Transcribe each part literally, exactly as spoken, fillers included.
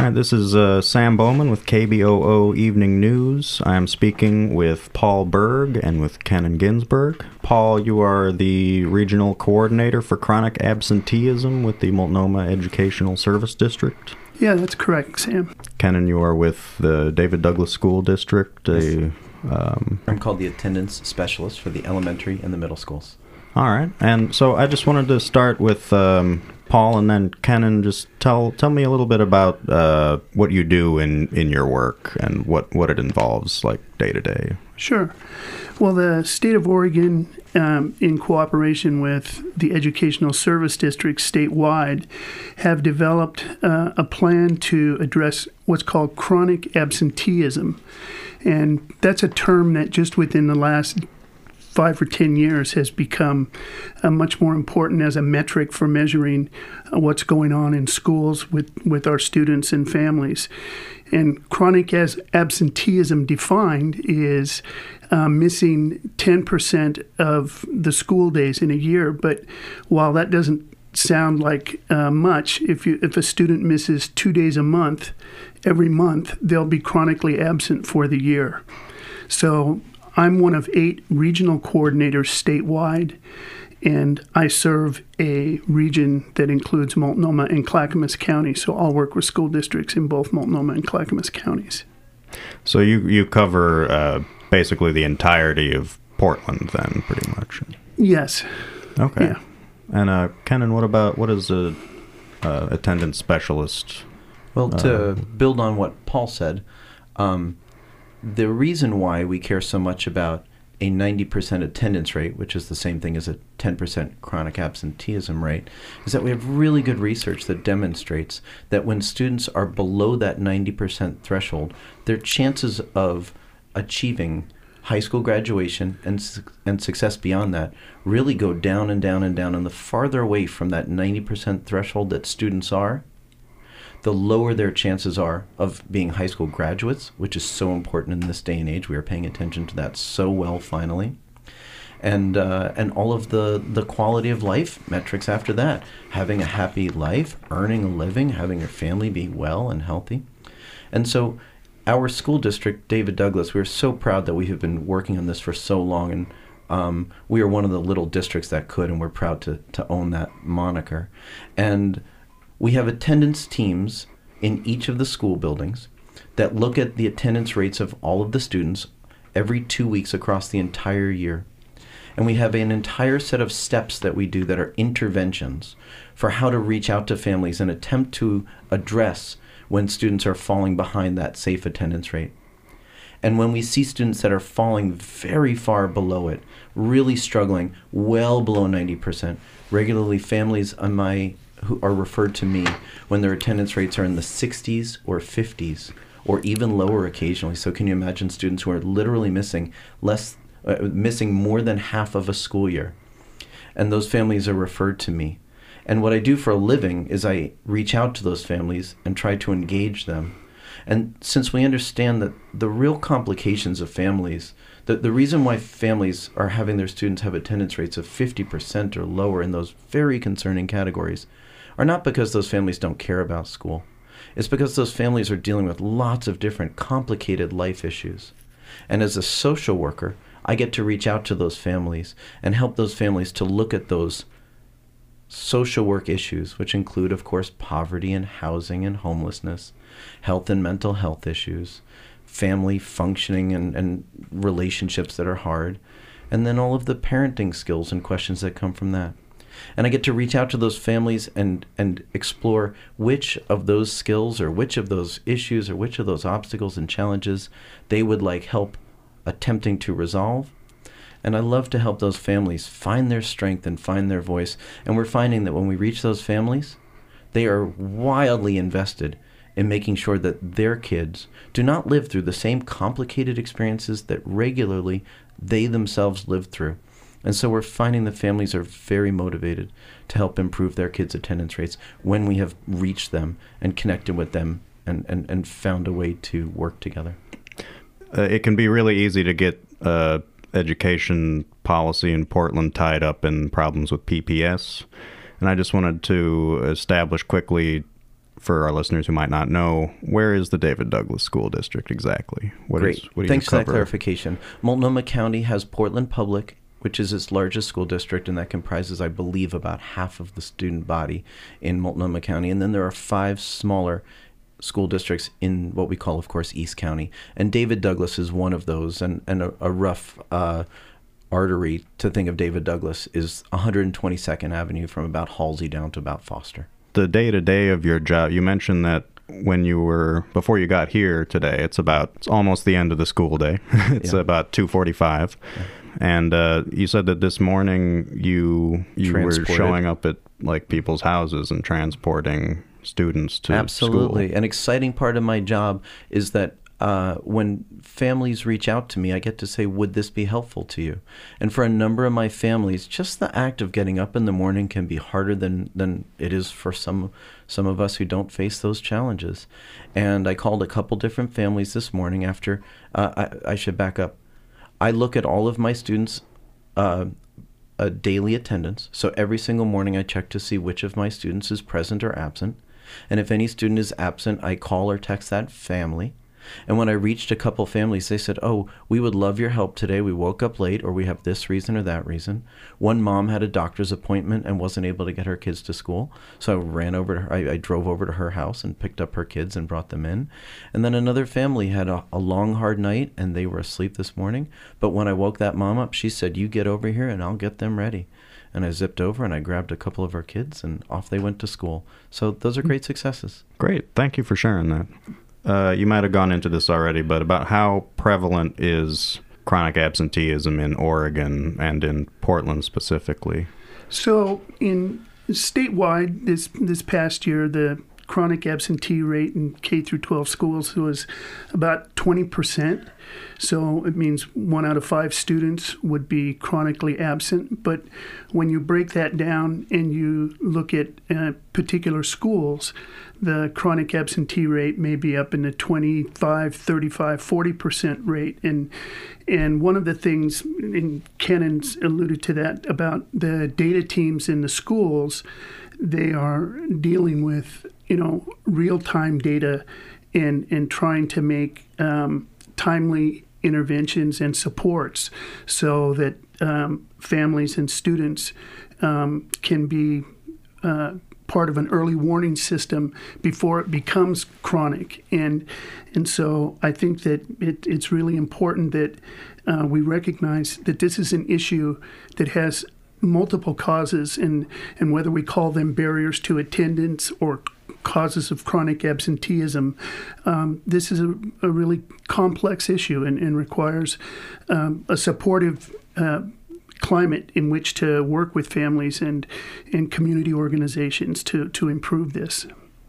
right, this is uh, Sam Bowman with K B O O Evening News. I'm speaking with Paul Berg and with Kenan Ginsberg. Paul, you are the Regional Coordinator for Chronic Absenteeism with the Multnomah Educational Service District. Yeah, that's correct, Sam. Kenan, you are with the David Douglas School District. Yes. A, um, I'm called the Attendance Specialist for the elementary and the middle schools. all right, and so I just wanted to start with um, Paul, and then Kenan, just tell tell me a little bit about uh, what you do in, in your work and what, what it involves, like day to day. Sure. Well, the state of Oregon, um, in cooperation with the Educational Service District statewide, have developed uh, a plan to address what's called chronic absenteeism. And that's a term that just within the last five or ten years has become uh, much more important as a metric for measuring uh, what's going on in schools with, with our students and families. And chronic as absenteeism defined is uh, missing ten percent of the school days in a year. But while that doesn't sound like uh, much, if you if a student misses two days a month, every month, they'll be chronically absent for the year. So I'm one of eight regional coordinators statewide, and I serve a region that includes Multnomah and Clackamas County. So I'll work with school districts in both Multnomah and Clackamas counties. So you you cover uh, basically the entirety of Portland, then, pretty much. Yes. Okay. Yeah. And uh, Kenan, what about what is a uh, attendance specialist? Well, to Uh, build on what Paul said, um, the reason why we care so much about a ninety percent attendance rate, which is the same thing as a ten percent chronic absenteeism rate, is that we have really good research that demonstrates that when students are below that ninety percent threshold, their chances of achieving high school graduation and su- and success beyond that really go down and down and down. And the farther away from that ninety percent threshold that students are, the lower their chances are of being high school graduates, which is so important in this day and age. We are paying attention to that so well finally. And uh, and all of the, the quality of life metrics after that. Having a happy life, earning a living, having your family be well and healthy. And so our school district, David Douglas, we're so proud that we have been working on this for so long. And um, we are one of the little districts that could, and we're proud to, to own that moniker. And we have attendance teams in each of the school buildings that look at the attendance rates of all of the students every two weeks across the entire year. And we have an entire set of steps that we do that are interventions for how to reach out to families and attempt to address when students are falling behind that safe attendance rate. And when we see students that are falling very far below it, really struggling, well below ninety percent, regularly families on my who are referred to me when their attendance rates are in the sixties or fifties or even lower occasionally. So can you imagine students who are literally missing less, uh, missing more than half of a school year? And those families are referred to me. And what I do for a living is I reach out to those families and try to engage them. And since we understand that the real complications of families, the, the reason why families are having their students have attendance rates of fifty percent or lower in those very concerning categories are not because those families don't care about school. It's because those families are dealing with lots of different complicated life issues. And as a social worker, I get to reach out to those families and help those families to look at those social work issues, which include, of course, poverty and housing and homelessness, health and mental health issues, family functioning and, and relationships that are hard, and then all of the parenting skills and questions that come from that. And I get to reach out to those families and, and explore which of those skills or which of those issues or which of those obstacles and challenges they would like help attempting to resolve. And I love to help those families find their strength and find their voice. And we're finding that when we reach those families, they are wildly invested in making sure that their kids do not live through the same complicated experiences that regularly they themselves live through. And so we're finding the families are very motivated to help improve their kids' attendance rates when we have reached them and connected with them and, and, and found a way to work together. Uh, it can be really easy to get uh, education policy in Portland tied up in problems with P P S. And I just wanted to establish quickly for our listeners who might not know, where is the David Douglas School District exactly? What Great. Is, what do Thanks you for that cover? clarification. Multnomah County has Portland Public, which is its largest school district, and that comprises, I believe, about half of the student body in Multnomah County. And then there are five smaller school districts in what we call, of course, East County. And David Douglas is one of those. And, and a, a rough uh, artery to think of David Douglas is one hundred twenty-second Avenue from about Halsey down to about Foster. The day-to-day of your job, you mentioned that when you were, before you got here today, it's about, it's almost the end of the school day. It's Yeah. about two forty-five. Yeah. And uh, you said that this morning you you were Transported. showing up at like people's houses and transporting students to Absolutely. school. An exciting part of my job is that uh, when families reach out to me, I get to say, would this be helpful to you? And for a number of my families, just the act of getting up in the morning can be harder than, than it is for some some of us who don't face those challenges. And I called a couple different families this morning after, uh, I, I should back up. I look at all of my students' uh, uh, daily attendance. So every single morning I check to see which of my students is present or absent. And if any student is absent, I call or text that family. And when I reached a couple families, they said, oh, we would love your help today. We woke up late, or we have this reason or that reason. One mom had a doctor's appointment and wasn't able to get her kids to school. So I ran over to her. I, I drove over to her house and picked up her kids and brought them in. And then another family had a, a long, hard night, and they were asleep this morning. But when I woke that mom up, she said, you get over here and I'll get them ready. And I zipped over and I grabbed a couple of our kids, and off they went to school. So those are great successes. Great. Thank you for sharing that. Uh, you might have gone into this already, but about how prevalent is chronic absenteeism in Oregon and in Portland specifically? So in statewide, this this past year, the chronic absentee rate in K through twelve schools was about twenty percent. So it means one out of five students would be chronically absent. But when you break that down and you look at uh, particular schools, the chronic absentee rate may be up in the twenty-five, thirty-five, forty percent rate. And and one of the things, and Kennon's alluded to that, about the data teams in the schools, they are dealing with, you know, real-time data and, and trying to make um, timely interventions and supports so that um, families and students um, can be uh, part of an early warning system before it becomes chronic. And and so I think that it, it's really important that uh, we recognize that this is an issue that has multiple causes, and, and whether we call them barriers to attendance or causes of chronic absenteeism, um, this is a, a really complex issue and, and requires um, a supportive uh, climate in which to work with families and, and community organizations to, to improve this.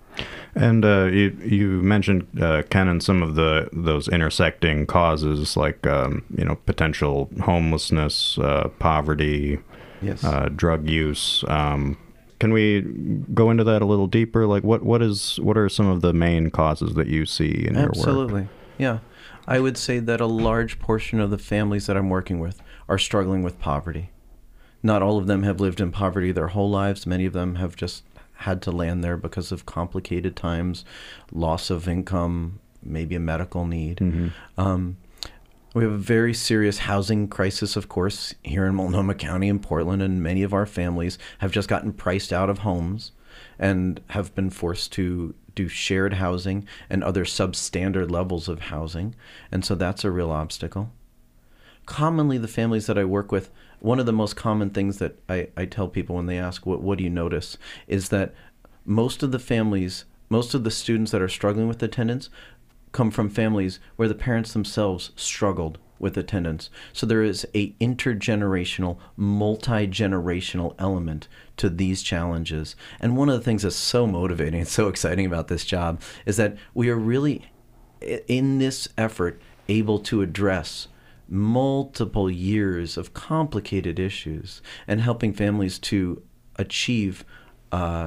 And uh, you you mentioned, uh, Ken, some of the those intersecting causes like um, you know potential homelessness, uh, poverty, Yes. uh, drug use. Um, can we go into that a little deeper? Like what what is what are some of the main causes that you see in your work? Absolutely. Yeah. I would say that a large portion of the families that I'm working with are struggling with poverty. Not all of them have lived in poverty their whole lives. Many of them have just had to land there because of complicated times, loss of income, maybe a medical need. Mm-hmm. Um, we have a very serious housing crisis, of course, here in Multnomah County and Portland, and many of our families have just gotten priced out of homes and have been forced to do shared housing and other substandard levels of housing. And so that's a real obstacle. Commonly, the families that I work with, one of the most common things that I, I tell people when they ask, what, what do you notice, is that most of the families, most of the students that are struggling with attendance come from families where the parents themselves struggled with attendance. So there is a intergenerational, multi-generational element to these challenges. And one of the things that's so motivating and so exciting about this job is that we are really, in this effort, able to address multiple years of complicated issues and helping families to achieve uh,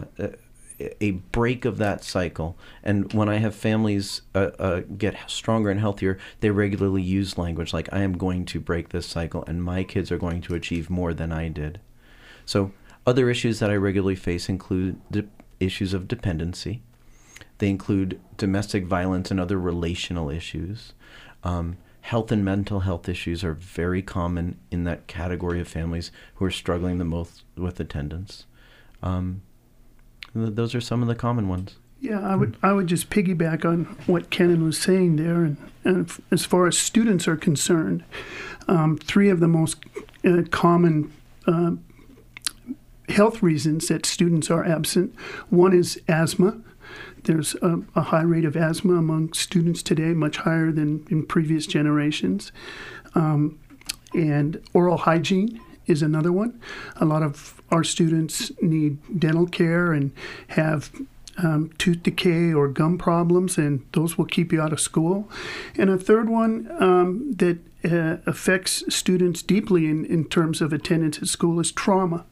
a break of that cycle. And when I have families uh, uh, get stronger and healthier, they regularly use language like, I am going to break this cycle and my kids are going to achieve more than I did. So other issues that I regularly face include the issues of dependency. They include domestic violence and other relational issues. Um, health and mental health issues are very common in that category of families who are struggling the most with attendance. Um, th- those are some of the common ones. Yeah, I would I would just piggyback on what Kenan was saying there. And, and f- as far as students are concerned, um, three of the most uh, common uh, health reasons that students are absent. One is asthma. There's a, a high rate of asthma among students today, much higher than in previous generations. Um, and oral hygiene is another one. A lot of our students need dental care and have um, tooth decay or gum problems, and those will keep you out of school. And a third one um, that uh, affects students deeply in, in terms of attendance at school is trauma.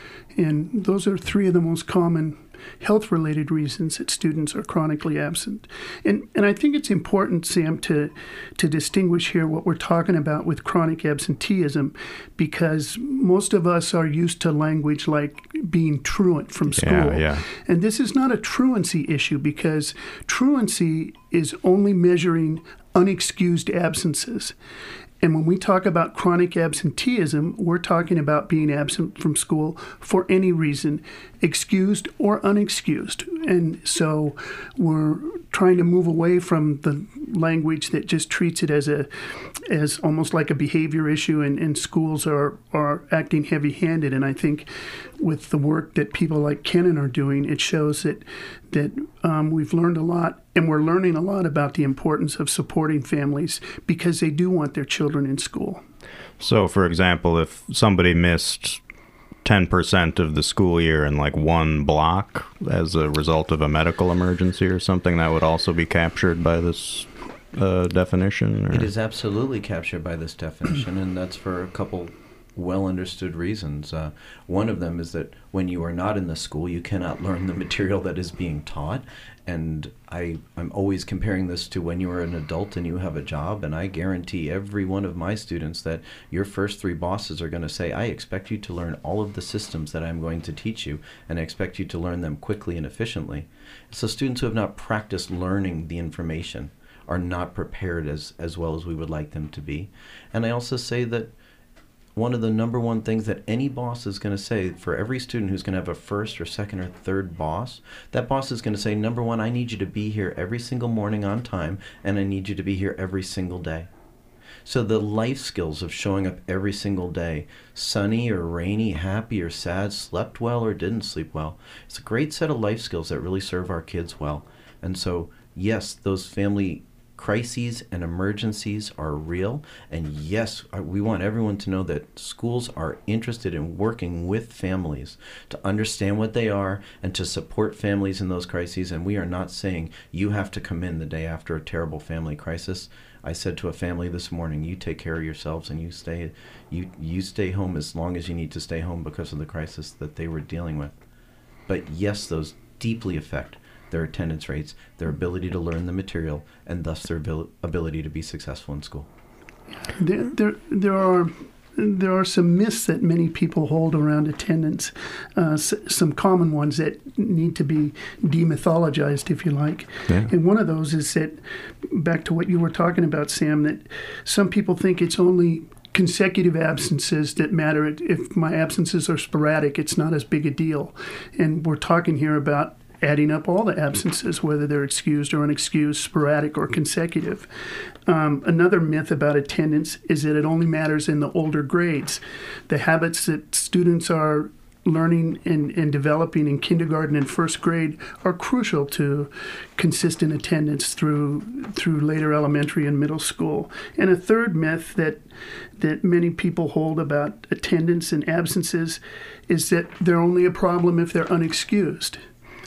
And those are three of the most common health-related reasons that students are chronically absent. And and I think it's important, Sam, to to distinguish here what we're talking about with chronic absenteeism, because most of us are used to language like being truant from school. Yeah, yeah. And this is not a truancy issue, because truancy is only measuring unexcused absences. And when we talk about chronic absenteeism, we're talking about being absent from school for any reason, excused or unexcused. And so we're trying to move away from the language that just treats it as a as almost like a behavior issue, and, and schools are, are acting heavy-handed. And I think with the work that people like Kenan are doing, it shows that that um, we've learned a lot, and we're learning a lot about the importance of supporting families because they do want their children in school. So, for example, if somebody missed ten percent of the school year in like one block as a result of a medical emergency or something, that would also be captured by this uh, definition? Or? It is absolutely captured by this definition, and that's for a couple well understood reasons. Uh, one of them is that when you are not in the school, you cannot learn the material that is being taught. And I, I'm always comparing this to when you are an adult and you have a job, and I guarantee every one of my students that your first three bosses are going to say, I expect you to learn all of the systems that I'm going to teach you, and I expect you to learn them quickly and efficiently. So students who have not practiced learning the information are not prepared as, as well as we would like them to be. And I also say that one of the number one things that any boss is going to say for every student who's going to have a first or second or third boss, that boss is going to say, number one, I need you to be here every single morning on time, and I need you to be here every single day. So the life skills of showing up every single day, sunny or rainy, happy or sad, slept well or didn't sleep well, it's a great set of life skills that really serve our kids well. And so, yes, those family crises and emergencies are real, and yes, we want everyone to know that schools are interested in working with families to understand what they are and to support families in those crises. And we are not saying you have to come in the day after a terrible family crisis. I said to a family this morning, you take care of yourselves and you stay you you stay home as long as you need to stay home because of the crisis that they were dealing with. But yes, those deeply affect their attendance rates, their ability to learn the material, and thus their abil- ability to be successful in school. There, there, there are there are some myths that many people hold around attendance. Uh, s- some common ones that need to be demythologized, if you like. Yeah. And one of those is that, back to what you were talking about, Sam, that some people think it's only consecutive absences that matter. If my absences are sporadic, it's not as big a deal. And we're talking here about adding up all the absences, whether they're excused or unexcused, sporadic or consecutive. Um, another myth about attendance is that it only matters in the older grades. The habits that students are learning and, and developing in kindergarten and first grade are crucial to consistent attendance through through later elementary and middle school. And a third myth that that many people hold about attendance and absences is that they're only a problem if they're unexcused.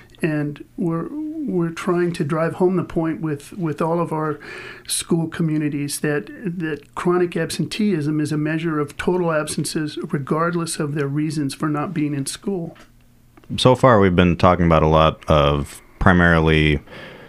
And we're we're trying to drive home the point with, with all of our school communities that that chronic absenteeism is a measure of total absences regardless of their reasons for not being in school. So far, we've been talking about a lot of primarily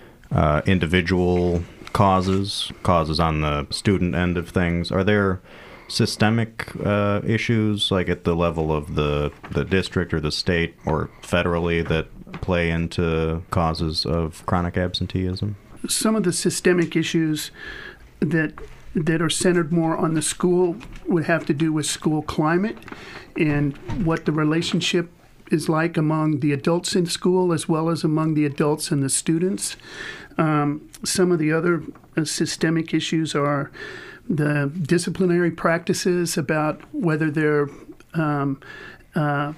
uh, individual causes, causes on the student end of things. Are there systemic uh, issues, like at the level of the, the district or the state or federally, that play into causes of chronic absenteeism? Some of the systemic issues that that are centered more on the school would have to do with school climate and what the relationship is like among the adults in school as well as among the adults and the students. Um, some of the other uh, systemic issues are the disciplinary practices about whether they're um, uh,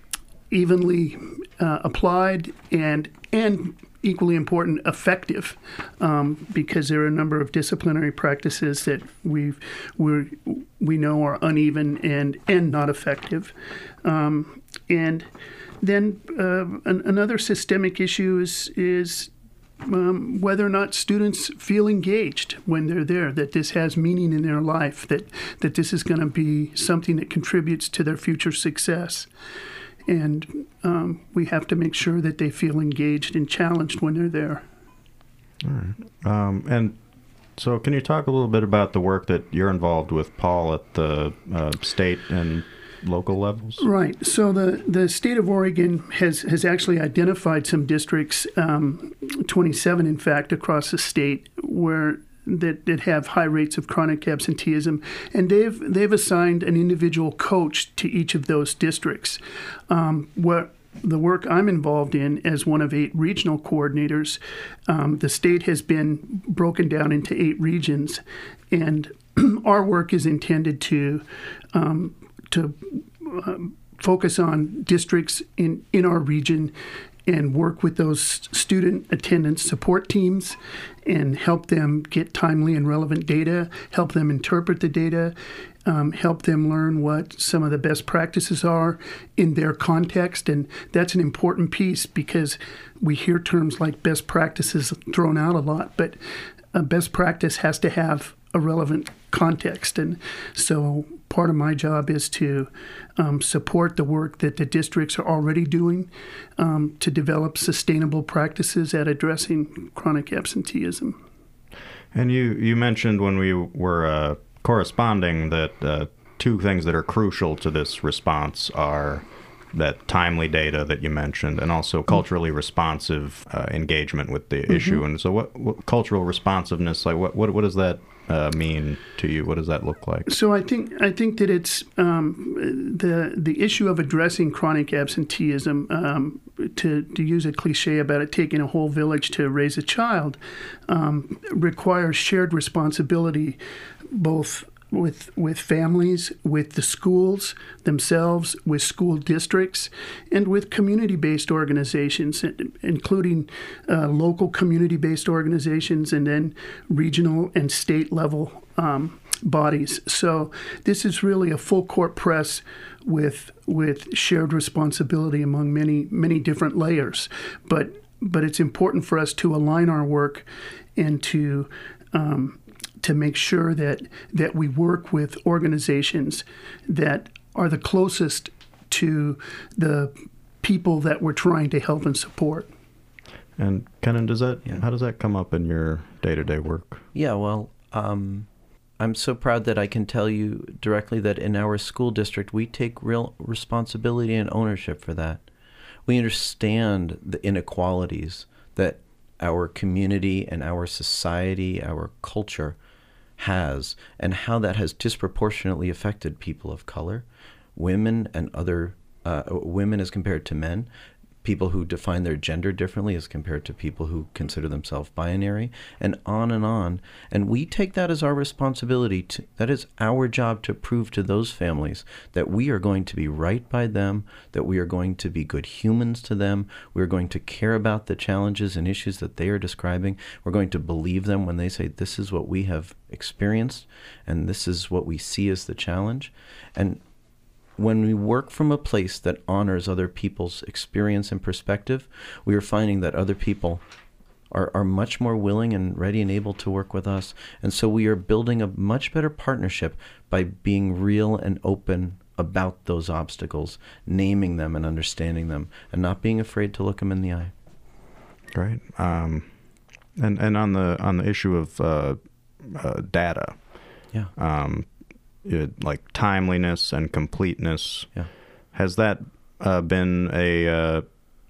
evenly uh, applied and and equally important, effective, um, because there are a number of disciplinary practices that we we we know are uneven and and not effective, um, and then uh, an, another systemic issue is is um, whether or not students feel engaged when they're there, that this has meaning in their life, that that this is going to be something that contributes to their future success. And um, we have to make sure that they feel engaged and challenged when they're there. All right. Um, and so can you talk a little bit about the work that you're involved with, Paul, at the uh, state and local levels? Right. So the, the state of Oregon has, has actually identified some districts, um, twenty-seven in fact, across the state, where that, that have high rates of chronic absenteeism, and they've they've assigned an individual coach to each of those districts. Um, what the work I'm involved in as one of eight regional coordinators, um, the state has been broken down into eight regions, and our work is intended to um, to um, focus on districts in, in our region and work with those student attendance support teams and help them get timely and relevant data, help them interpret the data, um, help them learn what some of the best practices are in their context. And that's an important piece because we hear terms like best practices thrown out a lot, but a best practice has to have a relevant context. And so part of my job is to um, support the work that the districts are already doing um, to develop sustainable practices at addressing chronic absenteeism. And you, you mentioned when we were uh, corresponding that uh, two things that are crucial to this response are that timely data that you mentioned and also culturally responsive uh, engagement with the mm-hmm. issue. And so what, what cultural responsiveness, like what, what, what does that Uh, mean to you? What does that look like? So I think I think that it's um, the the issue of addressing chronic absenteeism. Um, to to use a cliche about it, taking a whole village to raise a child, um, requires shared responsibility, both with with families, with the schools themselves, with school districts, and with community-based organizations, including uh, local community-based organizations and then regional and state-level um, bodies. So this is really a full court press with with shared responsibility among many many different layers. But but it's important for us to align our work and to um, to make sure that that we work with organizations that are the closest to the people that we're trying to help and support. And Kenan, does that Yeah. how does that come up in your day-to-day work? Yeah, well, um, I'm so proud that I can tell you directly that in our school district, we take real responsibility and ownership for that. We understand the inequalities that our community and our society, our culture has, and how that has disproportionately affected people of color, women and other uh, women as compared to men, people who define their gender differently as compared to people who consider themselves binary, and on and on. And we take that as our responsibility. To, that is our job to prove to those families that we are going to be right by them, that we are going to be good humans to them, we're going to care about the challenges and issues that they are describing, we're going to believe them when they say this is what we have experienced and this is what we see as the challenge. And when we work from a place that honors other people's experience and perspective, we are finding that other people are, are much more willing and ready and able to work with us. And so we are building a much better partnership by being real and open about those obstacles, naming them and understanding them, and not being afraid to look them in the eye. Great. Um, and and on the on the issue of uh, uh, data, Yeah. um, uh, like timeliness and completeness. Yeah. Has that uh, been a uh,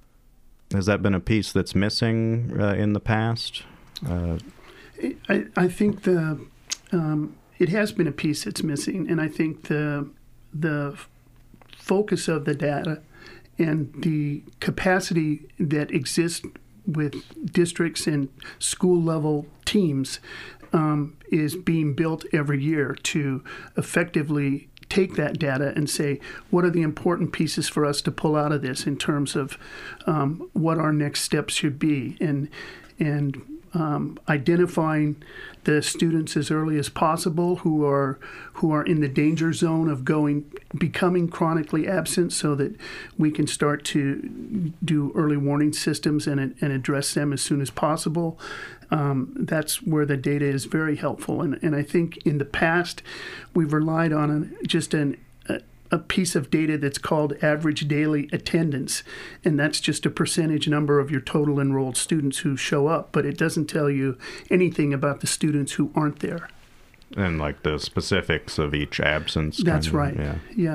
has that been a piece that's missing uh, in the past? Uh, I, I think the um, it has been a piece that's missing, and I think the the focus of the data and the capacity that exists with districts and school level teams um, is being built every year to effectively take that data and say, what are the important pieces for us to pull out of this in terms of um, what our next steps should be, and and um, identifying the students as early as possible who are who are in the danger zone of going becoming chronically absent, so that we can start to do early warning systems and and address them as soon as possible. Um, that's where the data is very helpful, and and I think in the past we've relied on an, just an a, a piece of data that's called average daily attendance, and that's just a percentage number of your total enrolled students who show up, but it doesn't tell you anything about the students who aren't there. And like the specifics of each absence. That's kind of, right. Yeah. Yeah.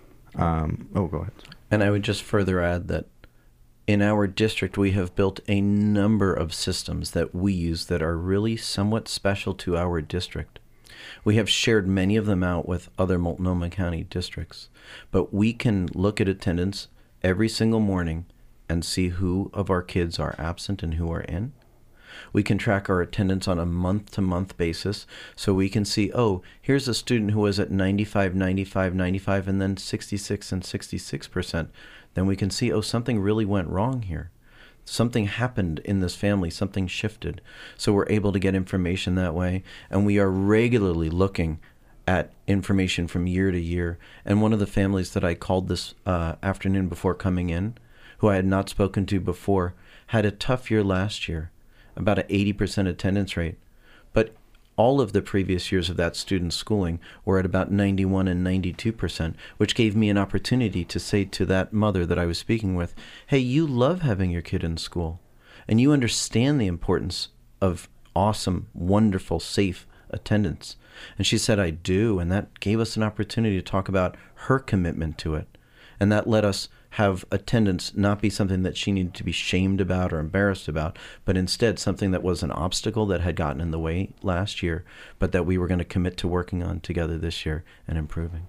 Um, oh, go ahead. And I would just further add that in our district, we have built a number of systems that we use that are really somewhat special to our district. We have shared many of them out with other Multnomah County districts, but we can look at attendance every single morning and see who of our kids are absent and who are in. We can track our attendance on a month-to-month basis, so we can see, oh, here's a student who was at ninety-five, ninety-five, ninety-five, and then sixty-six and sixty-six percent. Then we can see, oh, something really went wrong here. Something happened in this family, something shifted. So we're able to get information that way, and we are regularly looking at information from year to year. And one of the families that I called this uh, afternoon before coming in, who I had not spoken to before, had a tough year last year, about an eighty percent attendance rate. But all of the previous years of that student's schooling were at about ninety-one and ninety-two percent, which gave me an opportunity to say to that mother that I was speaking with, hey, you love having your kid in school, and you understand the importance of awesome, wonderful, safe attendance. And she said, I do, and that gave us an opportunity to talk about her commitment to it. And that let us have attendance not be something that she needed to be shamed about or embarrassed about, but instead something that was an obstacle that had gotten in the way last year, but that we were going to commit to working on together this year and improving.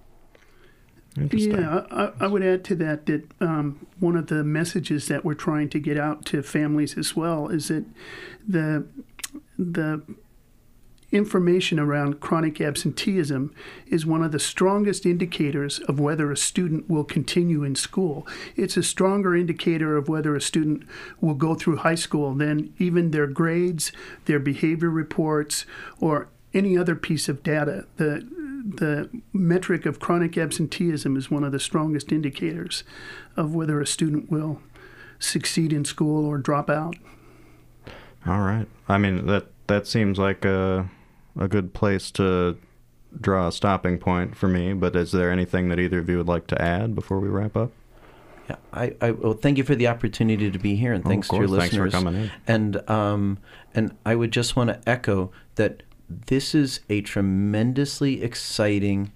Yeah, I, I would add to that that um, one of the messages that we're trying to get out to families as well is that the the information around chronic absenteeism is one of the strongest indicators of whether a student will continue in school. It's a stronger indicator of whether a student will go through high school than even their grades, their behavior reports, or any other piece of data. The the metric of chronic absenteeism is one of the strongest indicators of whether a student will succeed in school or drop out. All right. I mean, that that seems like a a good place to draw a stopping point for me, but is there anything that either of you would like to add before we wrap up? Yeah, I, I well, thank you for the opportunity to be here, and Oh, thanks of to your course. Thanks listeners. for coming in. And um, and I would just want to echo that this is a tremendously exciting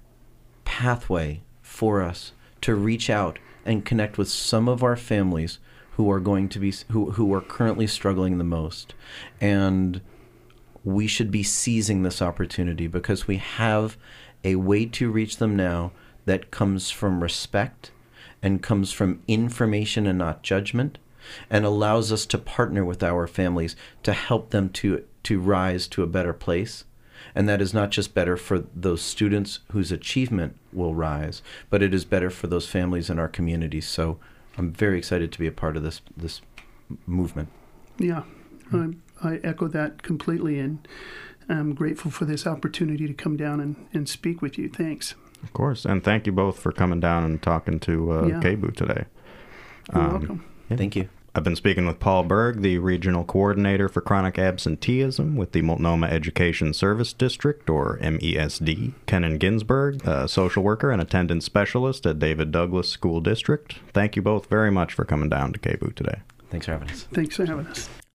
pathway for us to reach out and connect with some of our families who are going to be who who are currently struggling the most, and we should be seizing this opportunity because we have a way to reach them now that comes from respect and comes from information and not judgment, and allows us to partner with our families to help them to to rise to a better place. And that is not just better for those students whose achievement will rise, but it is better for those families in our communities. So I'm very excited to be a part of this this movement. Yeah, I, I echo that completely, and I'm grateful for this opportunity to come down and, and speak with you. Thanks. Of course. And thank you both for coming down and talking to uh, Yeah. K B O O today. You're Um, welcome. Yeah. Thank you. I've been speaking with Paul Berg, the Regional Coordinator for Chronic Absenteeism with the Multnomah Education Service District, or M E S D. Kenan Ginsberg, a social worker and attendance specialist at David Douglas School District. Thank you both very much for coming down to K B O O today. Thanks for having us. Thanks for having us.